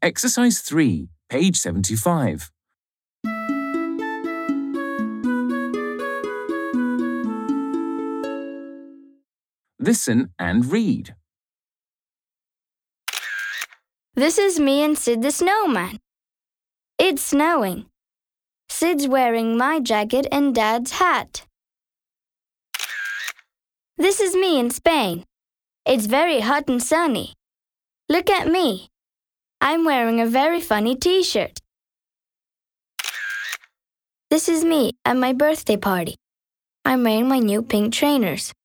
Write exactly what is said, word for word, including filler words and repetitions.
Exercise three, page seventy-five. Listen and read. This is me and Sid the snowman. It's snowing. Sid's wearing my jacket and Dad's hat. This is me in Spain. It's very hot and sunny. Look at me. I'm wearing a very funny t-shirt. This is me at my birthday party. I'm wearing my new pink trainers.